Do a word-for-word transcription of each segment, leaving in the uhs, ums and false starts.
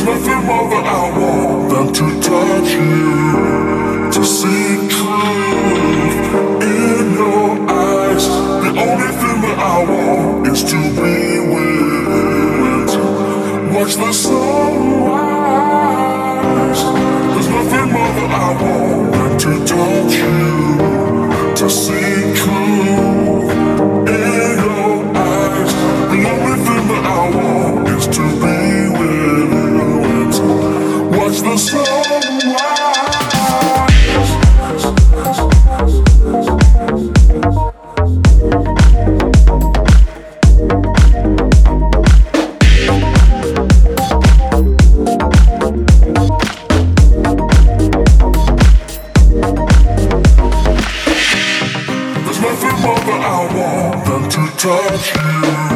nothing more that I want than to touch you, to see truth in your eyes. The only thing that I want is to be willing to watch the sunrise. There's nothing more that I want than to touch you, to see truth in your eyes. The only thing that I want is to be willing to watch the sunrise. There's nothing more that I want than to touch you.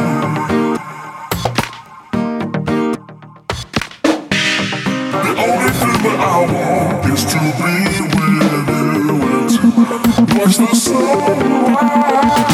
The only thing that I want is to be willing to watch the sunrise.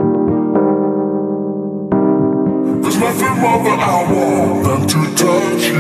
There's nothing more that I want than to touch you.